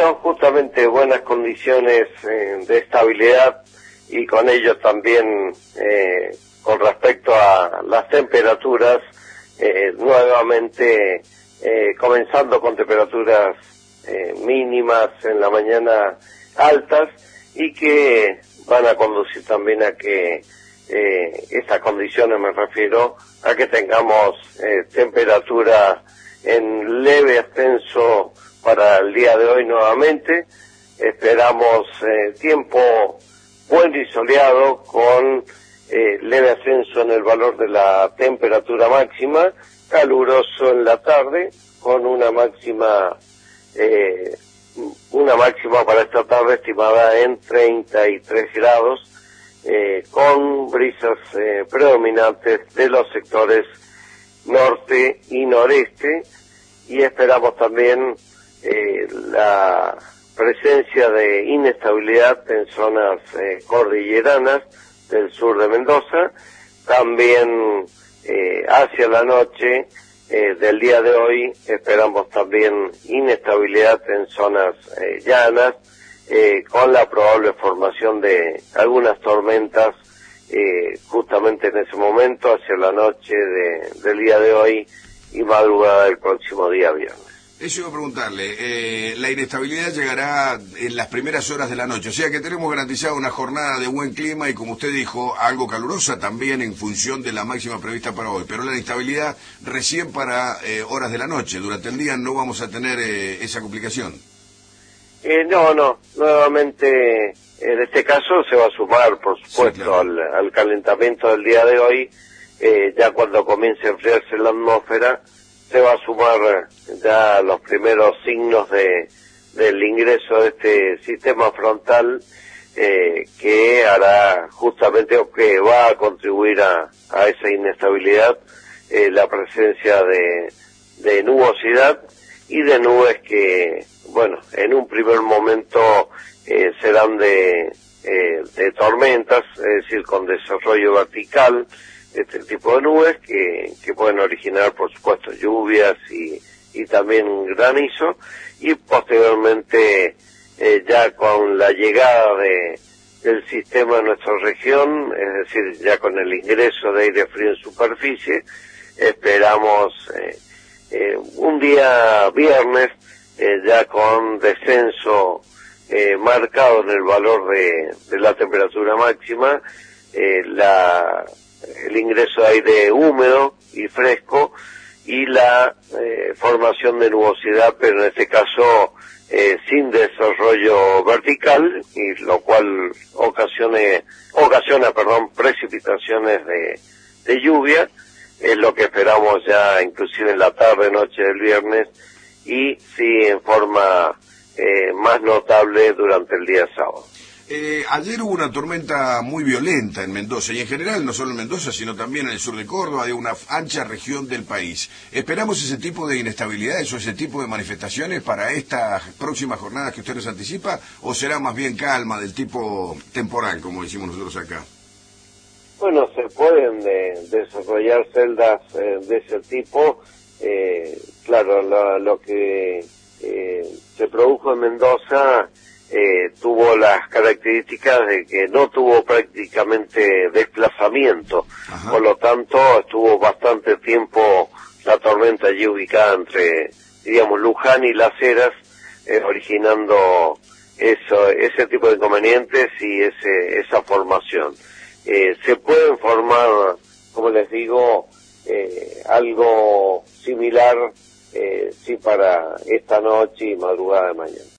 Bueno, justamente buenas condiciones de estabilidad y con ello también con respecto a las temperaturas, nuevamente comenzando con temperaturas mínimas en la mañana altas y que van a conducir también a que estas condiciones, me refiero a que tengamos temperatura en leve ascenso para el día de hoy nuevamente. Esperamos tiempo bueno y soleado con leve ascenso en el valor de la temperatura máxima, caluroso en la tarde con una máxima para esta tarde estimada en 33 grados, con brisas predominantes de los sectores norte y noreste, y esperamos también la presencia de inestabilidad en zonas cordilleranas del sur de Mendoza. También hacia la noche del día de hoy esperamos también inestabilidad en zonas llanas, con la probable formación de algunas tormentas justamente en ese momento, hacia la noche del día de hoy y madrugada del próximo día viernes. Eso iba a preguntarle, la inestabilidad llegará en las primeras horas de la noche, o sea que tenemos garantizada una jornada de buen clima y, como usted dijo, algo calurosa también en función de la máxima prevista para hoy, pero la inestabilidad recién para horas de la noche. Durante el día no vamos a tener esa complicación. No, nuevamente en este caso se va a sumar, por supuesto, sí, claro, al calentamiento del día de hoy. Ya cuando comience a enfriarse la atmósfera, se va a sumar ya los primeros signos del ingreso de este sistema frontal, que hará justamente, o que va a contribuir a esa inestabilidad, la presencia de nubosidad y de nubes que, bueno, en un primer momento serán de tormentas, es decir, con desarrollo vertical, este tipo de nubes que pueden originar, por supuesto, lluvias y también granizo, y posteriormente ya con la llegada del sistema a nuestra región, es decir, ya con el ingreso de aire frío en superficie, esperamos un día viernes ya con descenso marcado en el valor de la temperatura máxima, el ingreso de aire húmedo y fresco y la formación de nubosidad, pero en este caso sin desarrollo vertical, y lo cual ocasiona precipitaciones de lluvia. Es lo que esperamos ya inclusive en la tarde, noche del viernes, y sí en forma más notable durante el día sábado. Ayer hubo una tormenta muy violenta en Mendoza, y en general no solo en Mendoza, sino también en el sur de Córdoba, de una ancha región del país. ¿Esperamos ese tipo de inestabilidades o ese tipo de manifestaciones para estas próximas jornadas que usted nos anticipa, o será más bien calma del tipo temporal, como decimos nosotros acá? Bueno, se pueden desarrollar celdas de ese tipo. Claro, lo que se produjo en Mendoza tuvo las características de que no tuvo prácticamente desplazamiento. Ajá. Por lo tanto estuvo bastante tiempo la tormenta allí ubicada entre, digamos, Luján y Las Heras, originando ese tipo de inconvenientes y esa formación. Se pueden formar, como les digo, algo similar sí para esta noche y madrugada de mañana.